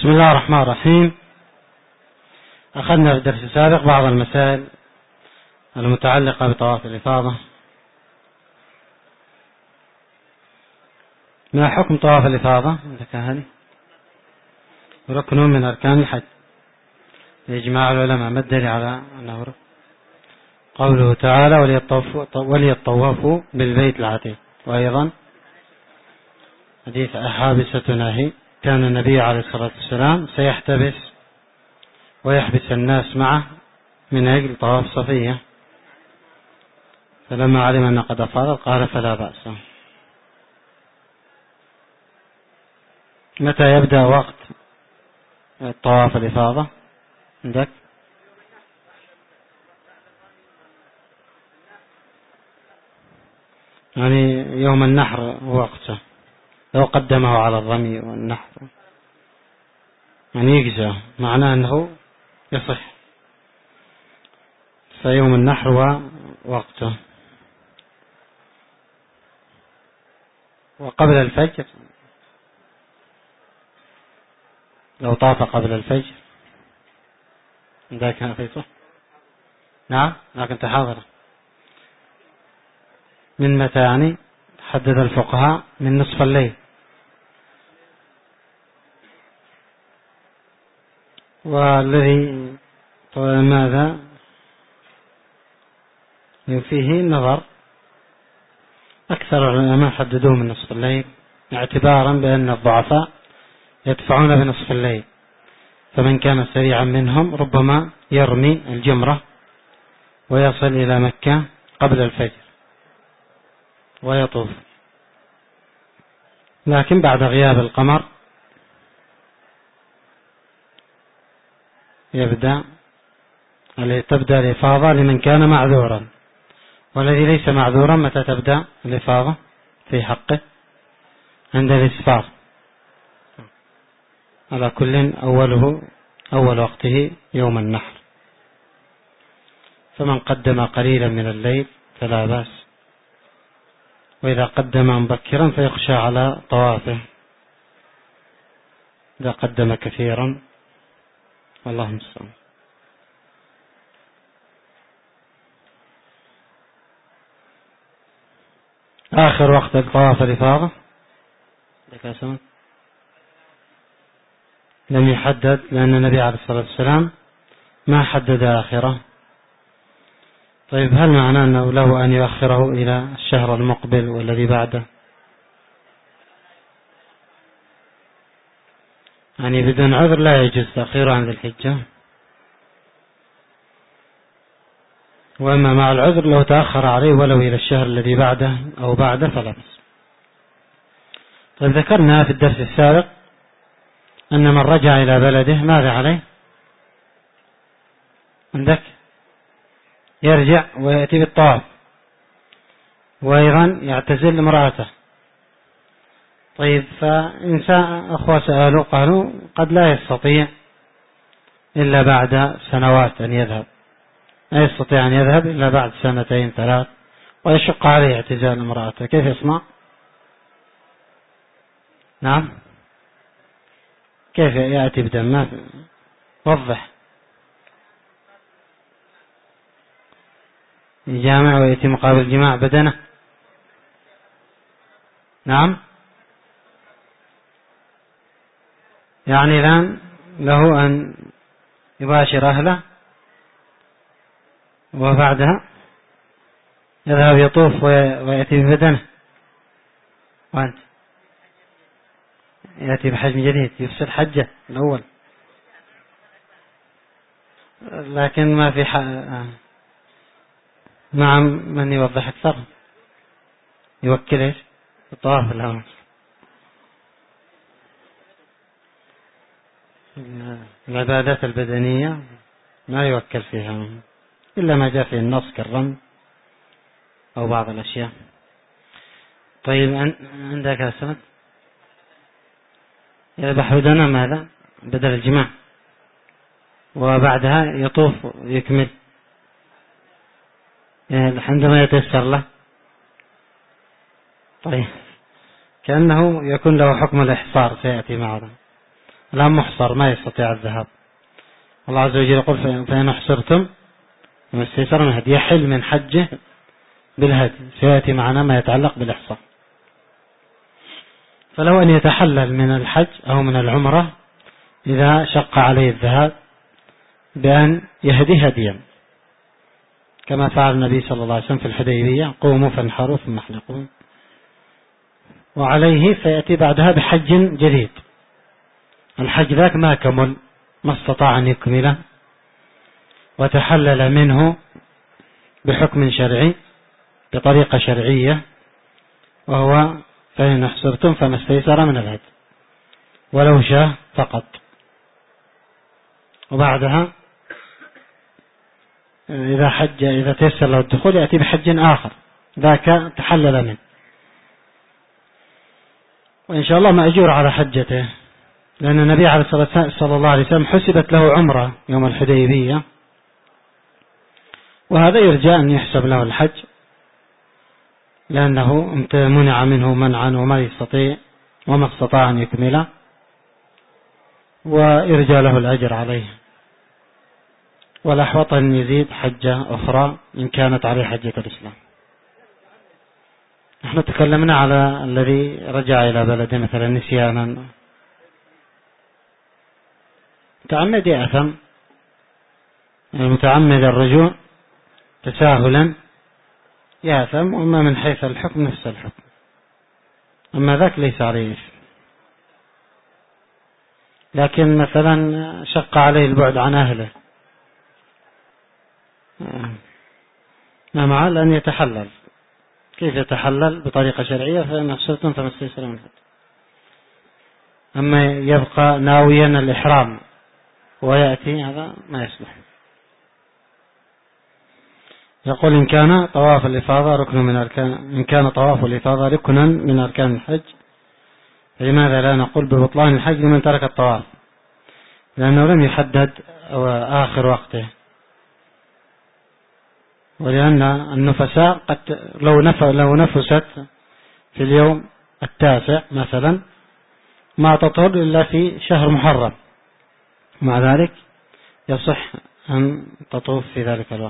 بسم الله الرحمن الرحيم. أخذنا في الدرس السابق بعض المسائل المتعلقة بطواف الإفاضة. ما حكم طواف الإفاضة؟ ركن من أركان الحج لإجماع العلماء. ما الدليل على أنه ركن؟ قوله تعالى وليطوفوا بالبيت العتيق. وأيضا حديث أحابسة ناهي كان النبي عليه الصلاة والسلام سيحتبس ويحبس الناس معه من أجل طواف صفية، فلما علم أن قد أفاض قال فلا بأس. متى يبدأ وقت طواف الإفاضة عندك؟ يعني يوم النحر وقته، لو قدمه على الرمي والنحر يعني يجزى، معناه أنه يصح، فيوم النحر ووقته. وقبل الفجر لو طاف قبل الفجر ذاك فيصح. نعم لكن تحاضر. من متى يعني؟ حدد الفقهاء من نصف الليل. والذي ماذا فيه نظر، أكثر العلماء حددوه من نصف الليل اعتبارا بأن الضعفاء يدفعون بنصف الليل، فمن كان سريعا منهم ربما يرمي الجمرة ويصل إلى مكة قبل الفجر ويطوف، لكن بعد غياب القمر تبدأ الإفاضة لمن كان معذورا، والذي ليس معذورا متى تبدأ الإفاضة في حقه؟ عند الإسفار. على كل أول وقته يوم النحر، فمن قدم قليلا من الليل فلا بأس، وإذا قدم مبكرا فيخشى على طوافه إذا قدم كثيرا، والله المستعان. آخر وقت الطواف الإفاضة لم يحدد، لأن النبي عليه الصلاة والسلام ما حدد آخره. طيب هل معناه أنه له أن يؤخره إلى الشهر المقبل والذي بعده؟ يعني بدون عذر لا يجوز تأخيره عن ذي الحجة، وأما مع العذر لو تأخر عليه ولو إلى الشهر الذي بعده أو بعده فلا بأس. طيب ذكرنا في الدرس السابق أن من رجع إلى بلده ماذا عليه؟ عندك يرجع ويأتي بالطواف، وأيضا يعتزل امرأته. طيب فإنسان أخوة سألوا قالوا قد لا يستطيع إلا بعد سنوات أن يذهب، لا يستطيع أن يذهب إلا بعد 2 3، ويشق عليه اعتزال امرأته، كيف يصنع؟ نعم كيف يأتي بدم؟ وضح. يجامع ويأتي مقابل الجماع بدنه. نعم يعني الآن له أن يباشر أهله وبعدها يذهب يطوف ويأتي ببدنه، وأنت يأتي بحجم جديد يفسد حجه الأول، لكن ما في مع من يوضح أكثر يوكل إيش الطواف الأول. العبادات البدنية ما يوكل فيها إلا ما جاء في النص كالرمي أو بعض الأشياء. طيب عندك يا سند يذبح بدنه ماذا؟ بدل الجماع، وبعدها يطوف يكمل عندما يتيسر له. طيب كأنه يكون له حكم الإحصار سيأتي معنا. لا محصر ما يستطيع الذهاب. الله عز وجل يقول فإن أحصرتم فما استيسر من الهدي، يحل من حجه بالهدي. سيأتي معنا ما يتعلق بالإحصار. فلو أن يتحلل من الحج أو من العمرة إذا شق عليه الذهاب بأن يهدي هديا كما فعل النبي صلى الله عليه وسلم في الحديبية: قوموا فانحروا ثم احلقوا. وعليه فيأتي بعدها بحج جديد. الحج ذاك ما كمل، ما استطاع أن يكمله، وتحلل منه بحكم شرعي بطريقة شرعية، وهو فإن أحصرتم فما استيسر من الهدي ولو شاء فقط. وبعدها إذا تيسر له الدخول يأتي بحج آخر ذاك تحلل منه، وإن شاء الله مأجور على حجته، لأن النبي عليه صلى الله عليه وسلم حسبت له عمرة يوم الحديبية، وهذا يرجى أن يحسب له الحج لأنه منع منه منعا وما استطاع أن يكمله، ويرجى له الأجر عليه. والأحوط أن يزيد حجة أخرى إن كانت عليه حجة الإسلام. نحن تكلمنا على الذي رجع إلى بلده مثلا نسيانا، متعمد يأثم، المتعمد الرجوع تساهلا يأثم، وما من حيث الحكم نفس الحكم، أما ذاك ليس عليه إثم. لكن مثلا شق عليه البعد عن أهله، ما معه لأن يتحلل. كيف يتحلل؟ بطريقة شرعية، فإن أحصرتم فما استيسر من الهدي. أما يبقى ناويا الإحرام ويأتي، هذا ما يصلح. يقول إن كان طواف الإفاضة ركنا من أركان الحج، لماذا لا نقول ببطلان الحج لمن ترك الطواف؟ لأنه لم يحدد آخر وقته، ولأن النفساء قد لو نفست في اليوم 9 مثلا ما تطهر إلا في شهر محرم، مع ذلك يصح أن تطوف في ذلك الوقت.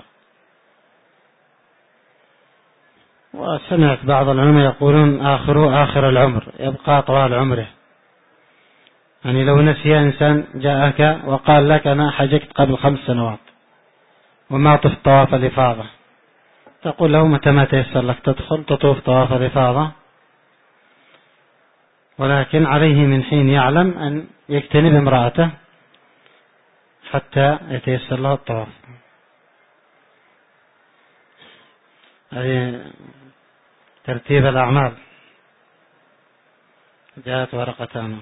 وسمعت بعض العلماء يقولون آخر العمر، يبقى طوال عمره. يعني لو نسي إنسان جاءك وقال لك أنا حججت قبل 5 سنوات وما طفت طواف الإفاضة، تقول له متى ما تيسر لك تدخل تطوف طواف الإفاضة، ولكن عليه من حين يعلم أن يجتنب امرأته حتى يتيسر له الطواف. هذه ترتيب الأعمال. جاءت ورقتان.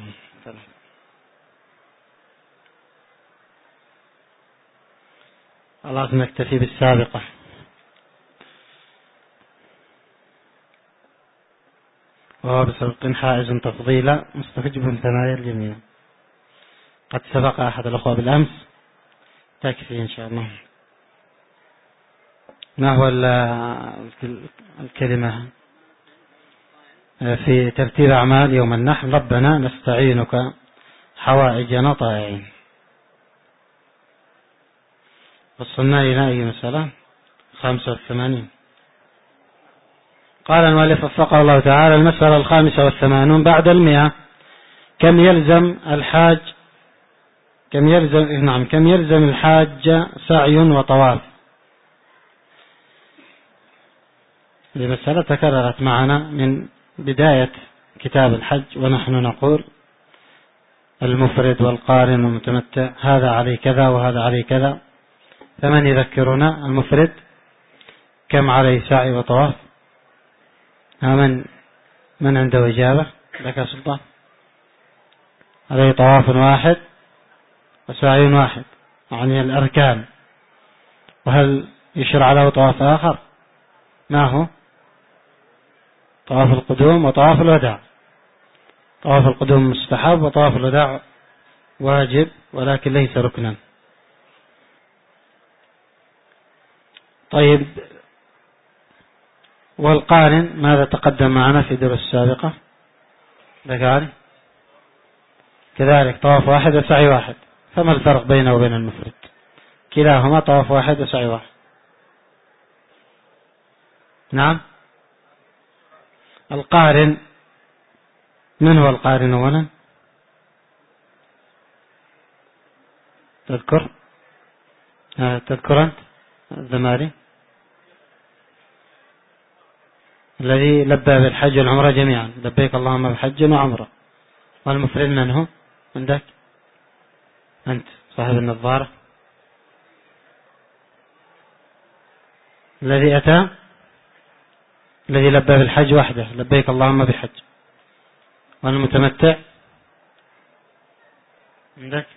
خلاص نكتفي بالسابقة. وهو بسبق حائز تفضيلا مستفجب ثنايا الجميع. قد سبق أحد الأخوة بالأمس، تكفي إن شاء الله. ما هو الكلمة في ترتيب أعمال يوم النحر؟ ربنا نستعينك حوائجنا طائعين. وصلنا إلى أي مسألة؟ 85. قال المؤلف وفقه الله تعالى: المسألة 85 بعد 100. كم يلزم الحاج سعي وطواف؟ هذه مسألة تكررت معنا من بداية كتاب الحج، ونحن نقول المفرد والقارن والمتمتع هذا عليه كذا وهذا عليه كذا. فمن يذكرنا المفرد كم عليه سعي وطواف؟ من عنده إجابة؟ لك يا سلطان. عليه طواف واحد وسعي واحد، يعني الأركان. وهل يشرع له طواف آخر؟ ما هو؟ طواف القدوم وطواف الوداع. طواف القدوم مستحب وطواف الوداع واجب ولكن ليس ركنا. طيب، والقارن ماذا تقدم معنا في الدروس السابقة؟ ذكرني كذلك طواف واحد وسعي واحد، فما الفرق بينه وبين المفرد؟ كلاهما طواف واحد وسعي واحد. نعم. القارن، من هو القارن أولا؟ تذكر أنت الزماري؟ الذي لبى بالحج والعمرة جميعا، لبيك اللهم بحج وعمرة. والمفرد من هو عندك؟ أنت صاحب النظارة الذي أتى، الذي لبى بالحج وحده، لبيك اللهم بحج. والمتمتع عندك؟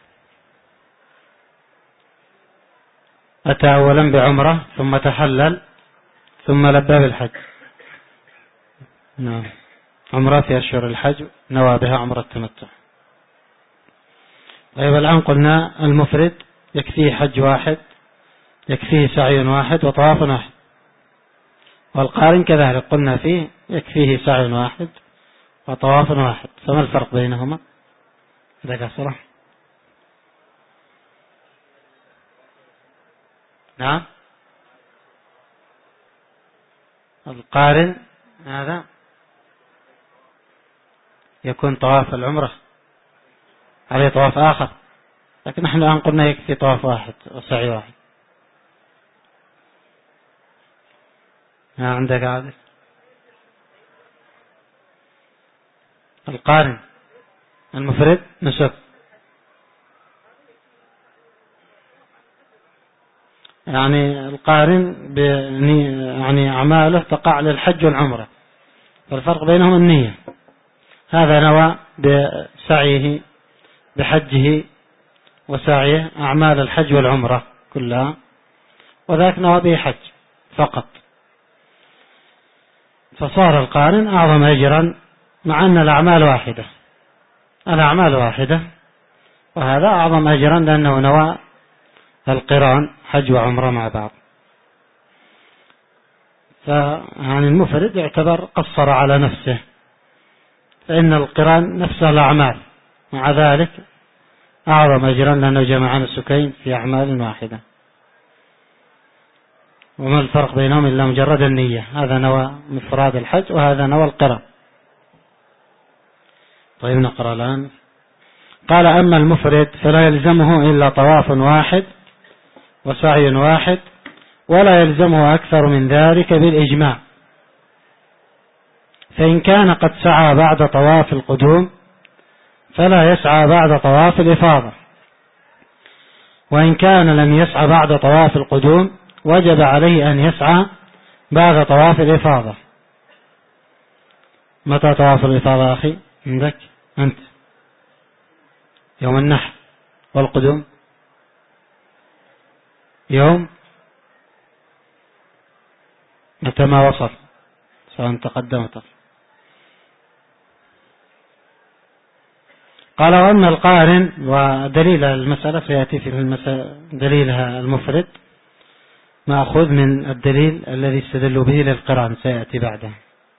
أتى أولا بعمرة ثم تحلل ثم لبى بالحج. نعم، عمرة في أشهر الحج نوى بها عمرة التمتع. طيب الآن قلنا المفرد يكفيه حج واحد، يكفيه سعي واحد وطواف واحد. والقارن كذلك قلنا فيه يكفيه سعي واحد وطواف واحد، فما الفرق بينهما؟ ذاك صراحة. نعم. القارن هذا يكون طواف العمرة عليه طواف آخر، لكن نحن الآن قلنا يكفي طواف واحد وسعي واحد. عندك عادل؟ القارن المفرد نسب، يعني القارن يعني أعماله تقع للحج والعمرة، فالفرق بينهم النية. هذا نوى بسعيه بحجه وسعيه أعمال الحج والعمرة كلها، وذاك نوى به حج فقط، فصار القارن أعظم أجرا، مع أن الأعمال واحدة، وهذا أعظم أجرا لأنه نوى القران حج وعمرة مع بعض. فيعني المفرد يعتبر قصر على نفسه، فإن القران نفس الأعمال، مع ذلك أعظم أجرا لأنه جمع النسكين في أعمال واحدة. وما الفرق بينهم إلا مجرد النية، هذا نوى مفراد الحج وهذا نوى القران. طيب نقرأ الآن. قال: أما المفرد فلا يلزمه إلا طواف واحد وسعي واحد، ولا يلزمه أكثر من ذلك بالإجماع، فإن كان قد سعى بعد طواف القدوم فلا يسعى بعد طواف الإفاضة، وإن كان لم يسعى بعد طواف القدوم وجب عليه أن يسعى بعد طواف الإفاضة. متى طواف الإفاضة أخي عندك أنت؟ يوم النحر. والقدوم يوم متى ما وصل، سواء تقدم وتأخر. قال: وأما القارن، ودليل المسألة سيأتي في دليلها المفرد مأخوذ من الدليل الذي استدلوا به للقران، سيأتي بعده.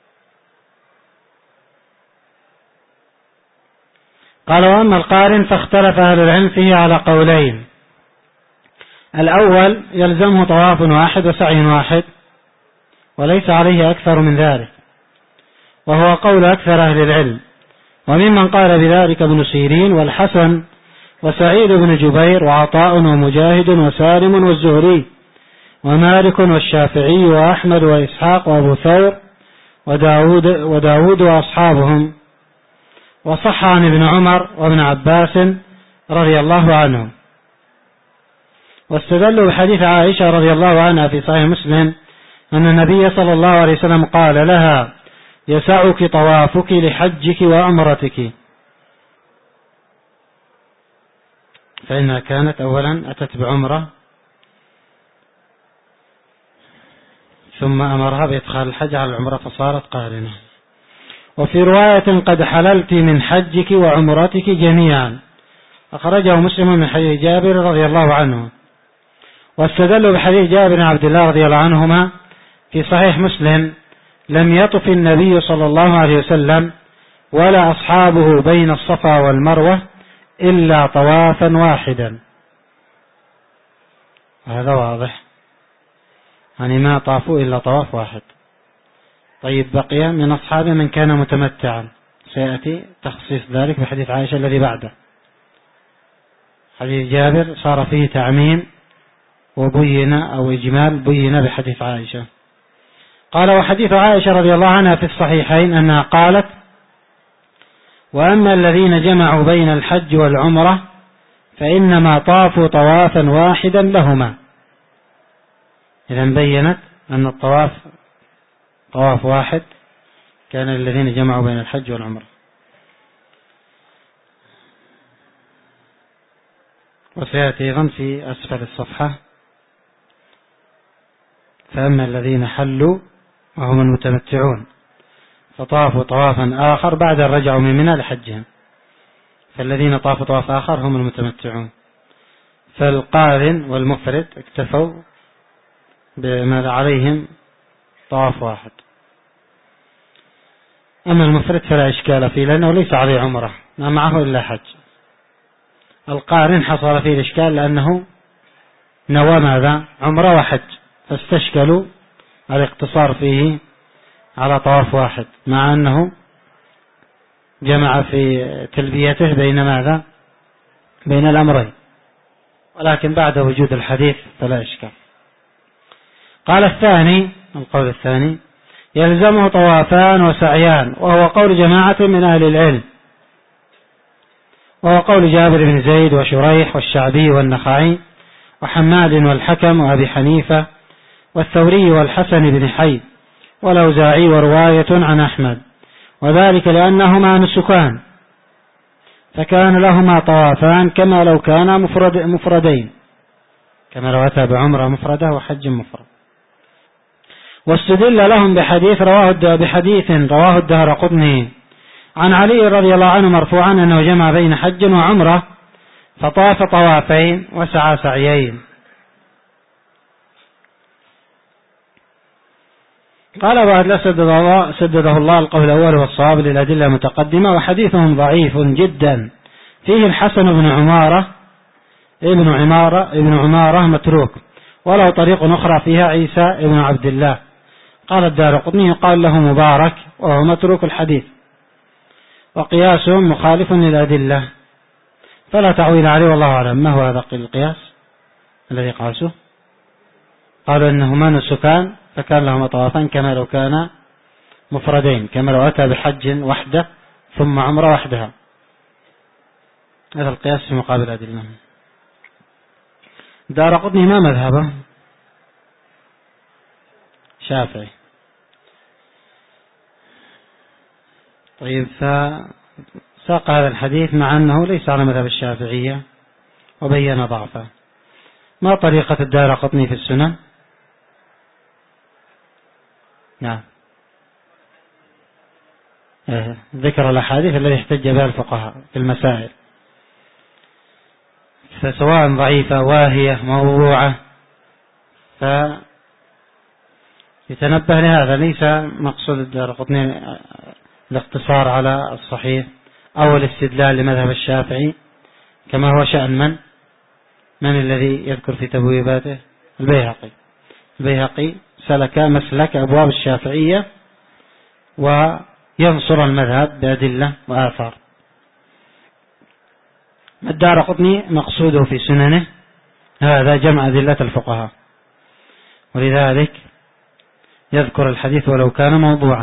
قال: وأما القارن فاختلف أهل العلم فيه على قولين: الأول يلزمه طواف واحد وسعي واحد وليس عليه أكثر من ذلك، وهو قول أكثر أهل العلم، وممن قال بذلك ابن سيرين والحسن وسعيد بن جبير وعطاء ومجاهد وسالم والزهري ومالك والشافعي وأحمد وإسحاق وأبو ثور وداود وأصحابهم، وصح عن ابن عمر وابن عباس رضي الله عنهم. واستدلوا بحديث عائشة رضي الله عنها في صحيح مسلم أن النبي صلى الله عليه وسلم قال لها: يسعك طوافك لحجك وعمرتك، فإنها كانت أولا أتت بعمرة ثم أمرها بإدخال الحج على العمرة فصارت قارنة. وفي رواية: قد حللت من حجك وعمرتك جميعا، أخرجه مسلم من حديث جابر رضي الله عنه. واستدلوا بحديث جابر بن عبد الله رضي الله عنهما في صحيح مسلم: لم يطف النبي صلى الله عليه وسلم ولا أصحابه بين الصفا والمروة إلا طوافا واحدا. هذا واضح، يعني ما طافوا إلا طواف واحد. طيب بقي من أصحابه من كان متمتعا، سيأتي تخصيص ذلك بحديث عائشة الذي بعده. حديث جابر صار فيه تعميم وبين أو إجمال بين بحديث عائشة. قال: وحديث عائشة رضي الله عنها في الصحيحين أنها قالت: وأما الذين جمعوا بين الحج والعمرة فإنما طافوا طوافا واحدا لهما. إذن بينت أن الطواف طواف واحد كان للذين جمعوا بين الحج والعمرة. وسيأتي أيضا في أسفل الصفحة: فأما الذين حلوا وهم المتمتعون فطافوا طوافا آخر بعد أن رجعوا من منى لحجهم. فالذين طافوا طواف آخر هم المتمتعون، فالقارن والمفرد اكتفوا بما عليهم طواف واحد. أما المفرد فلا إشكال فيه لأنه ليس عليه عمره، ما معه إلا حج. القارن حصل فيه الإشكال لأنه نوى ماذا؟ عمره وحج، فاستشكلوا الاقتصار فيه على طواف واحد، مع أنه جمع في تلبيته بين ماذا؟ بين الأمرين، ولكن بعد وجود الحديث فلا إشكال. قال الثاني، القول الثاني: يلزمه طوافان وسعيان، وهو قول جماعة من أهل العلم، وهو قول جابر بن زيد وشريح والشعبي والنخعي وحماد والحكم وأبي حنيفة والثوري والحسن بن حي والأوزاعي ورواية عن أحمد، وذلك لأنهما نسكان، فكان لهما طوافان كما لو كانا مفردين، كما لو أتى بعمرة مفردة وحج مفرد. واستدل لهم بحديث رواه الدارقطني عن علي رضي الله عنه مرفوعا أنه جمع بين حج وعمرة فطاف طوافين وسعى سعيين. قال بعد: سدده الله القول الأول والصواب للأدلة المتقدمة، وحديثهم ضعيف جدا، فيه الحسن ابن عمارة متروك، وله طريق أخرى فيها عيسى ابن عبد الله. قال الدارقطني: يقال له مبارك وهو متروك الحديث، وقياسهم مخالف للأدلة فلا تعويل عليه والله أعلم. ما هو هذا القياس الذي قاسوه؟ قالوا إنهما نسكان فكان لهما طوافان كما لو كان مفردين، كما لو أتى بحج وحده ثم عمرة وحدها. هذا القياس في مقابل الأدلة. دارقطني ما مذهبه؟ شافعي. طيب، فساق هذا الحديث مع أنه ليس على مذهب الشافعية وبين ضعفه. ما طريقة الدارقطني في السنن؟ نعم، ذكر الأحاديث التي احتج بها الفقهاء في المسائل، فسواء ضعيفة واهية موضوعة، فيتنبه لهذا. ليس مقصود الدارقطني الاقتصار على الصحيح أو الاستدلال لمذهب الشافعي كما هو شأن من الذي يذكر في تبويباته؟ البيهقي سلك مسلك أبواب الشافعية وينصر المذهب بأدلة وآثار. الدارقطني مقصوده في سننه هذا جمع أدلة الفقهاء، ولذلك يذكر الحديث ولو كان موضوعا.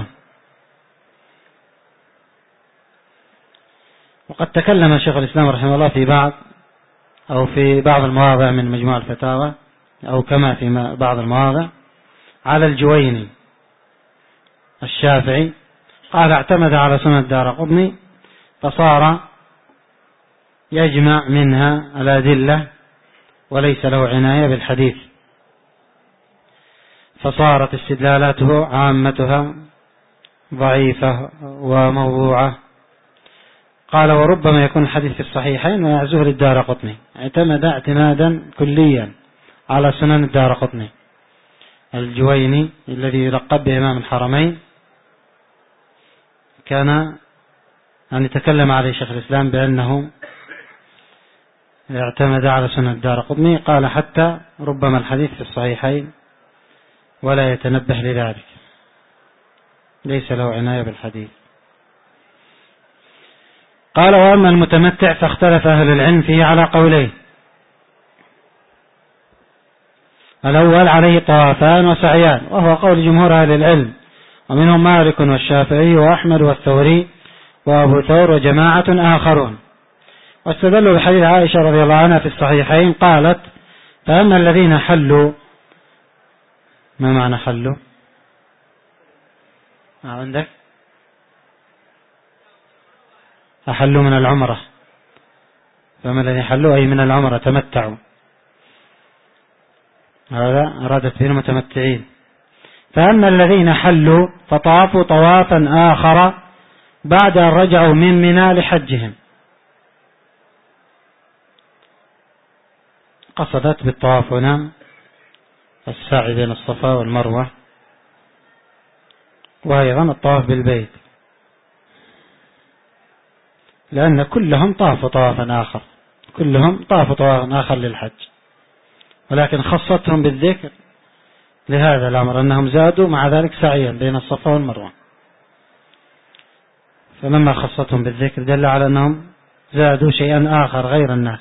وقد تكلم شيخ الإسلام رحمه الله في بعض المواضع من مجموع الفتاوى، أو كما في بعض المواضع، على الجويني الشافعي. قال: اعتمد على سنن الدارقطني فصار يجمع منها الأدلة وليس له عناية بالحديث، فصارت استدلالاته عامتها ضعيفة وموضوعة. قال: وربما يكون الحديث في الصحيحين ويعزوه للدارقطني. اعتمد اعتمادا كليا على سنن الدارقطني. الجويني الذي يلقب بإمام الحرمين كان أن يتكلم عليه شيخ الإسلام بأنه اعتمد على سنة الدارقطني قال حتى ربما الحديث في الصحيحين ولا يتنبه لذلك، ليس له عناية بالحديث. قال وأما المتمتع فاختلف أهل العلم فيه على قولين: الأول عليه طوافان وسعيان، وهو قول جمهور أهل العلم، ومنهم مالك والشافعي وأحمد والثوري وأبو ثور وجماعة آخرون، واستدلوا بحديث عائشة رضي الله عنها في الصحيحين قالت: فأما الذين حلوا. ما معنى حلوا؟ عندك أحلوا من العمرة، فأما الذين حلوا أي من العمرة تمتعوا، هذا أرادت به المتمتعين. فأما الذين حلوا فطافوا طوافا آخر بعد أن رجعوا من منى لحجهم. قصدت بالطواف هنا السعي بين الصفا والمروة، وأيضا الطواف بالبيت، لأن كلهم طافوا طوافا آخر، كلهم طافوا طوافا آخر للحج، ولكن خصتهم بالذكر لهذا الأمر أنهم زادوا مع ذلك سعيا بين الصفا والمروة، فلما خصتهم بالذكر دل على أنهم زادوا شيئا آخر غير الناس.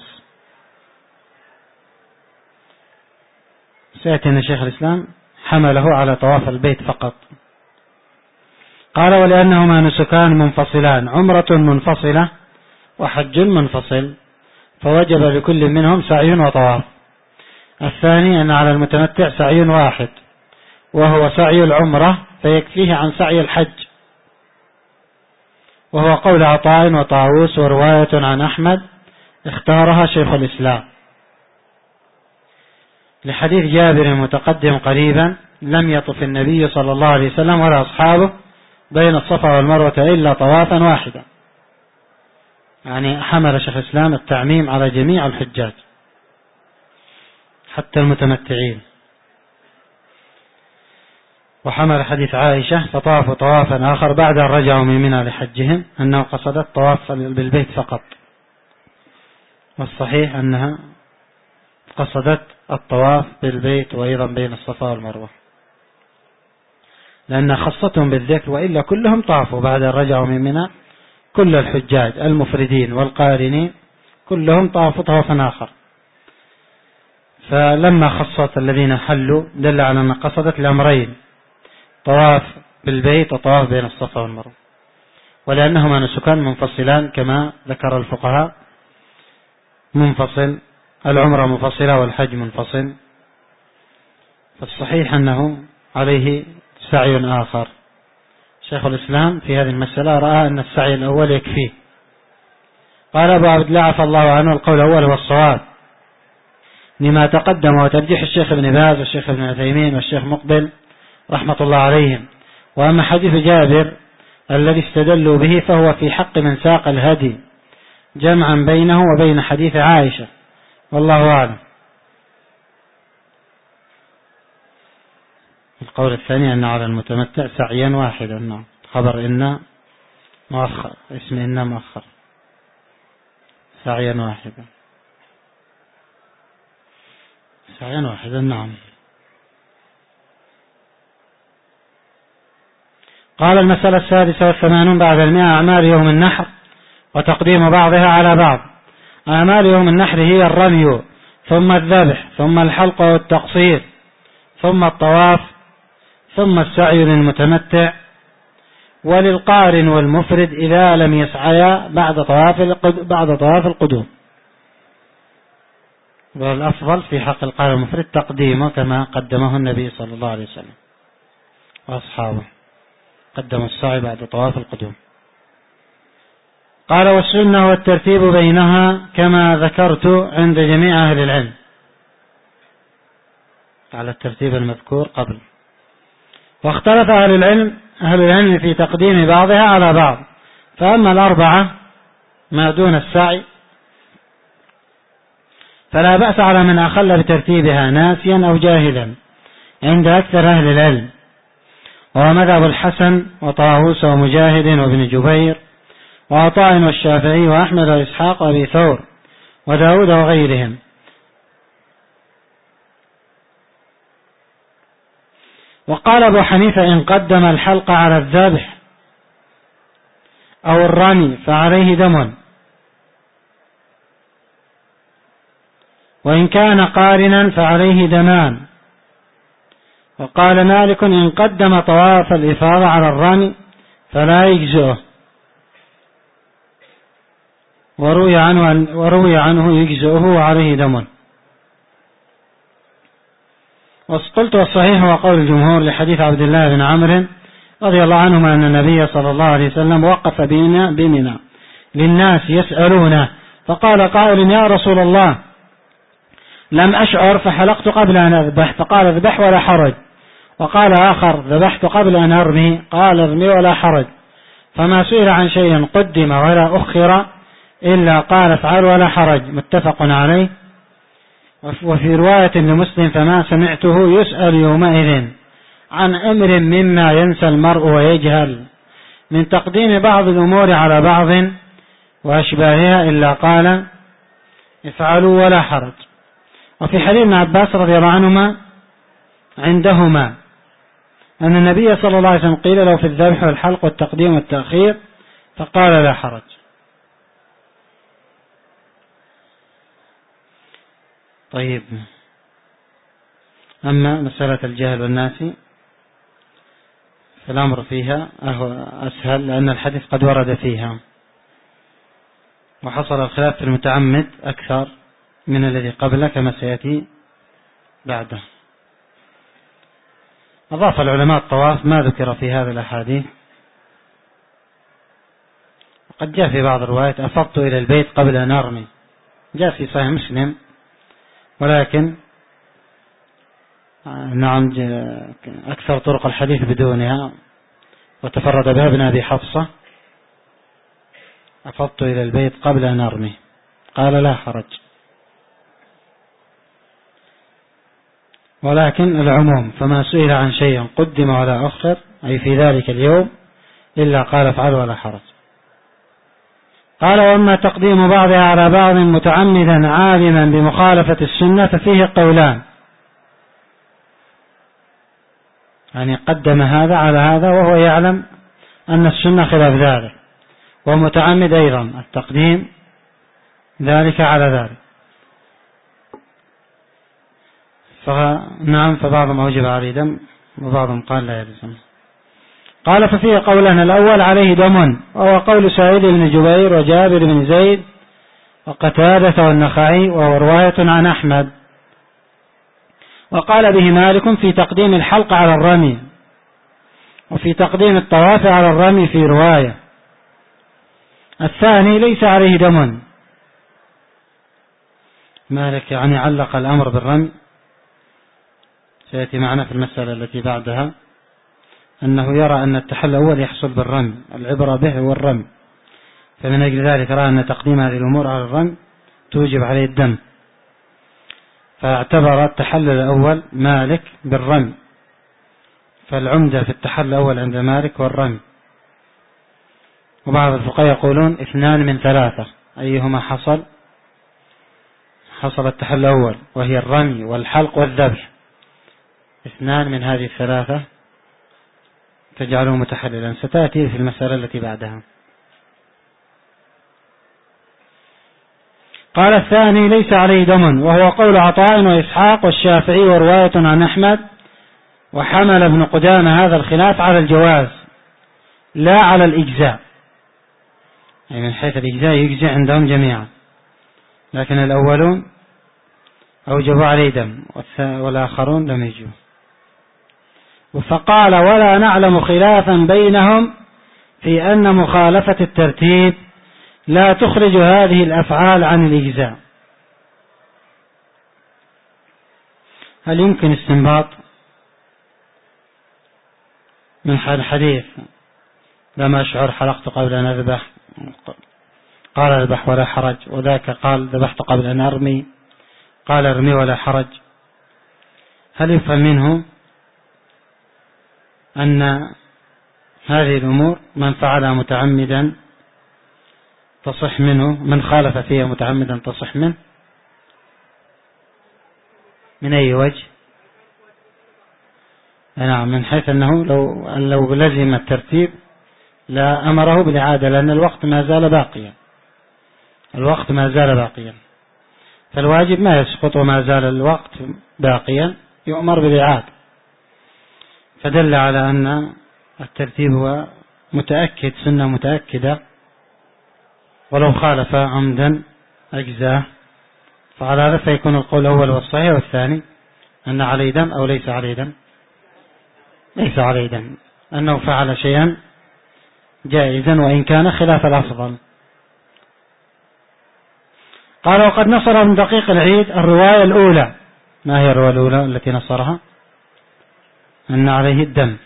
سيأتي أن شيخ الإسلام حمله على طواف البيت فقط. قال: ولأنهما نسكان منفصلان، عمرة منفصلة وحج منفصل، فوجب لكل منهم سعي وطواف. الثاني أن على المتمتع سعي واحد وهو سعي العمرة، فيكفيه عن سعي الحج، وهو قول عطاء وطاووس ورواية عن أحمد اختارها شيخ الإسلام، لحديث جابر المتقدم قريبا: لم يطف النبي صلى الله عليه وسلم ولا أصحابه بين الصفا والمروة إلا طوافا واحدا، يعني حمل شيخ الإسلام التعميم على جميع الحجاج حتى المتمتعين. وحمل حديث عائشة فطافوا طوافا آخر بعد أن رجعوا من منى لحجهم أنه قصدت طواف بالبيت فقط، والصحيح أنها قصدت الطواف بالبيت وأيضا بين الصفا والمروة، لأن خصتهم بالذكر، وإلا كلهم طافوا بعد أن رجعوا من منى، كل الحجاج المفردين والقارنين كلهم طافوا طوافا آخر، فلما خصت الذين حلوا دل على أن قصدت الأمرين: طواف بالبيت وطواف بين الصفا والمروة، ولأنهما نسكان منفصلان كما ذكر الفقهاء، منفصل، العمرة منفصلة والحج منفصل، فالصحيح أنه عليه سعي آخر. شيخ الإسلام في هذه المسألة رأى أن السعي الأول يكفيه. قال أبو عبد الله عفى الله عنه: القول الأول هو الصواب لما تقدم، وترجيح الشيخ ابن باز والشيخ ابن عثيمين والشيخ مقبل رحمة الله عليهم. وأما حديث جابر الذي استدلوا به فهو في حق من ساق الهدي، جمعا بينه وبين حديث عائشة، والله أعلم. القول الثاني أن على المتمتع سعيا واحدا، خبر إن مؤخر، اسم إن مؤخر، سعيا واحدا، سعيا واحدا. نعم. قال: المسألة 86 بعد 100: أعمال يوم النحر وتقديم بعضها على بعض. أعمال يوم النحر هي الرمي، ثم الذبح، ثم الحلق والتقصير، ثم الطواف، ثم السعي للمتمتع، وللقارن والمفرد إذا لم يسعيا بعد طواف القدوم. والأفضل في حق القارن والمفرد تقديمه كما قدمه النبي صلى الله عليه وسلم وأصحابه، قدموا السعي بعد طواف القدوم. قال: والسنة والترتيب بينها كما ذكرت عند جميع أهل العلم، على الترتيب المذكور قبل. واختلف أهل العلم في تقديم بعضها على بعض، فأما الأربعة ما دون السعي فلا بأس على من أخل بترتيبها ناسيا أو جاهلا عند أكثر أهل العلم، وهو مذهب الحسن وطاووس ومجاهد وابن جبير وعطاء والشافعي وأحمد وإسحاق وأبي ثور وداود وغيرهم. وقال أبو حنيفة إن قدم الحلق على الذبح أو الرمي فعليه دم، وإن كان قارنا فعليه دمان. وقال مالك إن قدم طواف الإفاضة على الرمي فلا يجزئه، وروي عنه يجزئه وعليه دم. وقلت والصحيح وقول الجمهور لحديث عبد الله بن عمرو رضي الله عنهما أن النبي صلى الله عليه وسلم وقف بمنى للناس يسألونه، فقال قائل يا رسول الله لم أشعر فحلقت قبل أن أذبح، فقال اذبح ولا حرج. وقال آخر ذبحت قبل أن أرمي، قال ارمي ولا حرج. فما سئل عن شيء قدم ولا أخر إلا قال افعل ولا حرج، متفق عليه. وفي رواية لمسلم فما سمعته يسأل يومئذ عن أمر مما ينسى المرء ويجهل من تقديم بعض الأمور على بعض وأشباهها إلا قال افعلوا ولا حرج. وفي حديث ابن عباس رضي الله عنهما عندهما أن النبي صلى الله عليه وسلم قيل له في الذبح والحلق والتقديم والتأخير فقال لا حرج. طيب، أما مسألة الجهل والناس فالأمر فيها أسهل لأن الحديث قد ورد فيها، وحصل الخلاف في المتعمد أكثر من الذي قبله كما سيأتي بعده. أضاف العلماء الطواف ما ذكر في هذا الأحاديث، وقد جاء في بعض الروايات أفضت إلى البيت قبل أن أرمي، جاء في صحيح مسلم، ولكن نعم أكثر طرق الحديث بدونها، وتفرد بها ابن أبي حفصة أفضت إلى البيت قبل أن أرمي، قال لا حرج. ولكن العموم فما سئل عن شيء قدم ولا أخر أي في ذلك اليوم إلا قال افعل ولا حرج. قال وأما تقديم بعضها على بعض متعمدا عالما بمخالفة السنة ففيه قولان، يعني قدم هذا على هذا وهو يعلم أن السنة خلاف ذلك، ومتعمد أيضا التقديم ذلك على ذلك. نعم، فبعضهم أوجب عليه دم وبعضهم قال لا يلزم. قال ففيه قولان، الأول عليه دم وهو قول سعيد بن جبير وجابر بن زيد وقتادة والنخعي، وهو رواية عن أحمد. وقال به مالك في تقديم الحلق على الرمي، وفي تقديم الطواف على الرمي في رواية. الثاني ليس عليه دم، مالك يعني علق الأمر بالرمي، سيأتي معنا في المسألة التي بعدها أنه يرى أن التحلل الأول يحصل بالرمي، العبرة به هو الرمي، فمن أجل ذلك رأى أن تقديم هذه الأمور على الرمي توجب عليه الدم، فاعتبر التحلل الأول مالك بالرمي، فالعمدة في التحلل الأول عند مالك والرمي. وبعض الفقهاء يقولون 2 من 3 أيهما حصل التحلل الأول، وهي الرمي والحلق والذبح، 2 من هذه 3 تجعله متحللا، ستأتي في المسألة التي بعدها. قال الثاني ليس عليه دم، وهو قول عطاء وإسحاق والشافعي ورواية عن أحمد. وحمل ابن قدامة هذا الخلاف على الجواز لا على الإجزاء، يعني من حيث الإجزاء يجزي عندهم جميعا، لكن الأولون أوجبوا عليه دم والآخرون لم يجوا. فقال ولا نعلم خلافا بينهم في أن مخالفة الترتيب لا تخرج هذه الأفعال عن الإجزاء. هل يمكن استنباط من الحديث لما أشعر حلقت قبل أن أذبح قال اذبح ولا حرج، وذاك قال ذبحت قبل أن أرمي قال ارمي ولا حرج؟ هل يفهم منه أن هذه الأمور من فعلها متعمدا تصح منه، من خالف فيها متعمدا تصح منه من أي وجه؟ نعم، من حيث أنه لو لزم الترتيب لا أمره بالإعادة، لأن الوقت ما زال باقيا، الوقت ما زال باقيا، فالواجب ما يسقط وما زال الوقت باقيا يؤمر بالإعادة، فدل على أن الترتيب هو متأكد، سنة متأكدة، ولو خالف عمدا أجزاه. فعلى هذا فيكون القول الأول والصحيح، والثاني أن عليه دم أو ليس عليه دم، ليس عليه دم، أنه فعل شيئا جائزا وإن كان خلاف الأفضل. قال وقد نصر ابن دقيق العيد الرواية الأولى. ما هي الرواية الأولى التي نصرها؟ أن عليه الدم.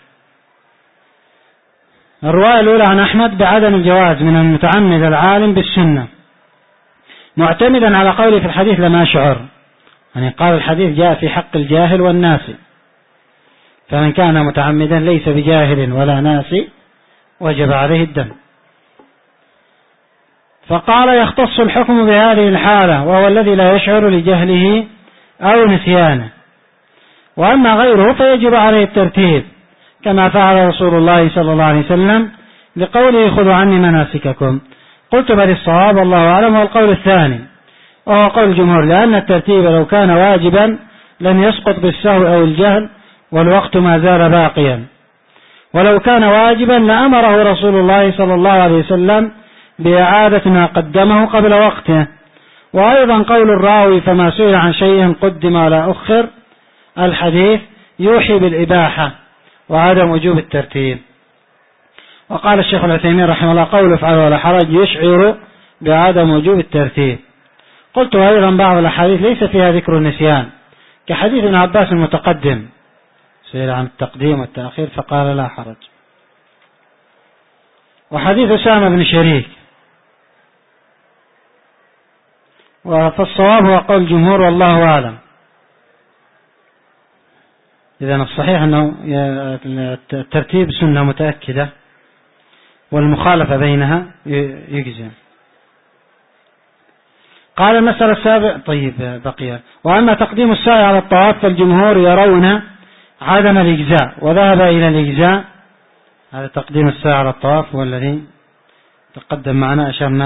الرواية الأولى عن أحمد بعدم الجواز من المتعمد العالم بالسنة، معتمدا على قوله في الحديث لما أشعر، يعني قال الحديث جاء في حق الجاهل والناس، فمن كان متعمدا ليس بجاهل ولا ناس وجب عليه الدم. فقال يختص الحكم بهذه الحالة، وهو الذي لا يشعر لجهله أو نسيانه، وأما غيره فيجب عليه الترتيب كما فعل رسول الله صلى الله عليه وسلم لقوله خذوا عني مناسككم. قلت بل الصواب الله أعلم هو القول الثاني، وهو قول الجمهور، لأن الترتيب لو كان واجبا لم يسقط بالسهو أو الجهل والوقت ما زال باقيا، ولو كان واجبا لأمره رسول الله صلى الله عليه وسلم بإعادة ما قدمه قبل وقته. وأيضا قول الراوي فما سئل عن شيء قدم ولا أخر الحديث يوحي بالإباحة وعدم وجوب الترتيب. وقال الشيخ العثيمين رحمه الله قول افعل ولا حرج يشعر بعدم وجوب الترتيب. قلت أيضا بعض الأحاديث ليس فيها ذكر النسيان، كحديث ابن عباس المتقدم سئل عن التقديم والتأخير فقال لا حرج، وحديث أسامة بن شريك. فالصواب هو قول الجمهور والله أعلم. إذن الصحيح أنه الترتيب سنة متأكدة والمخالفة بينها يجزم. قال المسألة السابعة. طيب بقي. وأما تقديم السعي على الطواف فالجمهور يرون عدم الإجزاء وذهب إلى الإجزاء. هذا تقديم السعي على الطواف والذي تقدم معنا أشرنا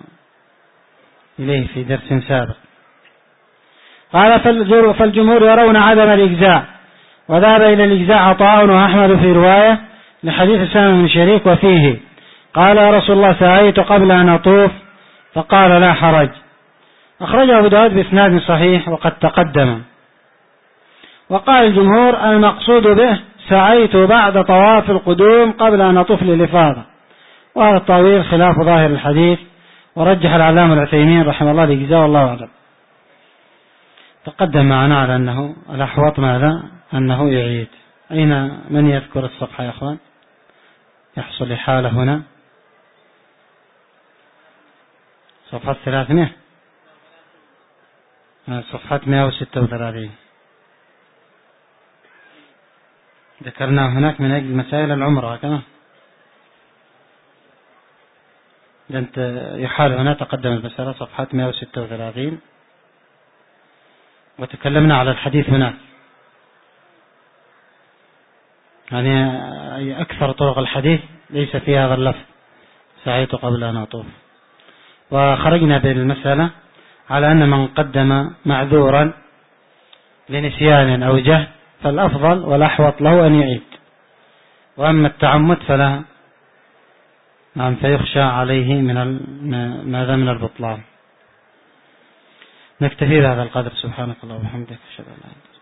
إليه في درس سابق. قال فالجمهور يرون عدم الإجزاء وذهب إلى الإجزاء عطاء وأحمد في رواية لحديث أسامة بن شريك وفيه قال يا رسول الله سعيت قبل أن أطوف فقال لا حرج. أخرجه أبو داود بإسناد صحيح وقد تقدم. وقال الجمهور المقصود به سعيت بعد طواف القدوم قبل أن أطوف للإفاضة، وهذا الطويل خلاف ظاهر الحديث، ورجح العلامة العثيمين رحمه الله الإجزاء والله أعلم. تقدم معنا على أنه الأحوط ماذا؟ أنه يعيد. أين من يذكر الصفحة يا أخوان؟ يحصل حالة هنا صفحة 300 صفحة 136 ذكرناه هناك من أجل مسائل العمرة كما لأنت يحال هنا تقدم المسألة صفحة 136 وتكلمنا على الحديث هناك، يعني أكثر طرق الحديث ليس فيها هذا اللفظ سعيت قبل أن أطوف. وخرجنا بالمسألة على أن من قدم معذورا لنسيان أو جهل فالأفضل والأحوط له أن يعيد، وأما التعمد فلا فيخشى عليه من البطلان. نكتفي بهذا القدر. سبحانك اللهم وبحمدك أشهد أن لا إله إلا أنت.